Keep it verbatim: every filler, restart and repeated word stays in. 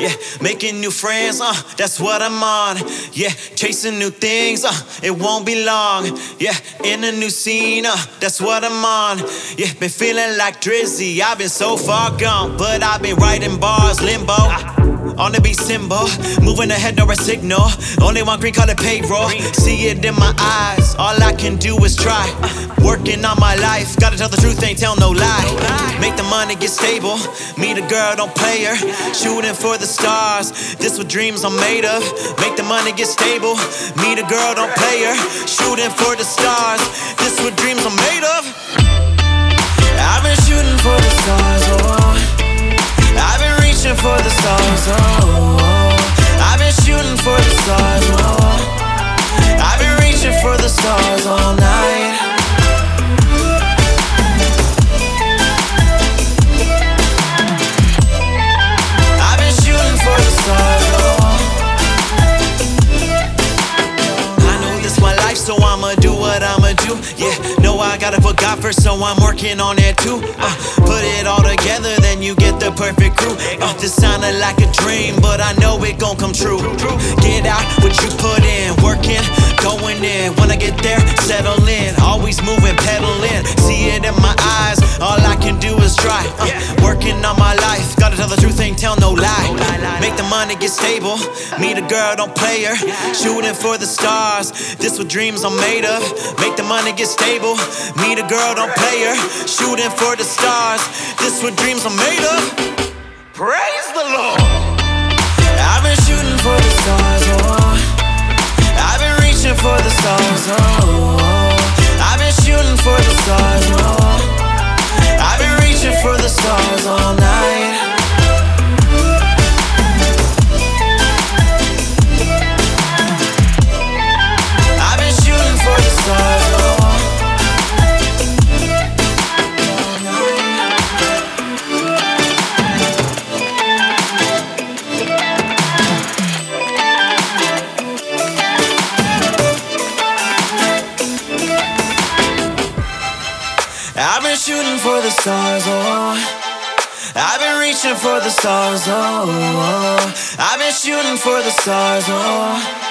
Yeah, making new friends, uh, that's what I'm on. Yeah, chasing new things, uh, it won't be long. Yeah, in a new scene, uh, that's what I'm on. Yeah, been feeling like Drizzy, I've been so far gone, but I've been writing bars, limbo. On the beat symbol, moving ahead, no signal. Only one green color payroll. See it in my eyes, all I can do is try. Working on my life, gotta tell the truth, ain't tell no lie. Make the money get stable, meet a girl, don't play her. Shooting for the stars, this what dreams are made of. Make the money get stable, meet a girl, don't play her. Shooting for the stars, this what dreams are made of. I've been shooting for the stars, oh. I've been reaching for the stars, oh, oh. I've been shooting for the stars, oh. I've been reaching for the stars all night. I've been shooting for the stars, oh. I know this my life, so I'ma do what I'ma do. Yeah, know I gotta put God first, so I'm working on it too. uh, Put it all together, then you get the perfect crew. uh, This sounded like a dream, but I know it gon' come true. Get out what you put in, working, going in. When I get there, settle in, always moving, pedaling. See it in my eyes, all I can do is try. uh, Working on my life, gotta tell the truth, ain't tell no lie. Make the money get stable, meet a girl, don't play her. Shooting for the stars, this what dreams are made of. Make the money get stable, meet a girl, don't play her. Shooting for the stars, this what dreams are made of. Praise the Lord. I've been shooting for the stars, oh. I've been reaching for the stars, oh. I've been shooting for the stars, oh. I've been reaching for the stars all night. I've been shooting for the stars, oh. I've been shooting for the stars, oh. I've been reaching for the stars, oh. I've been shooting for the stars, oh.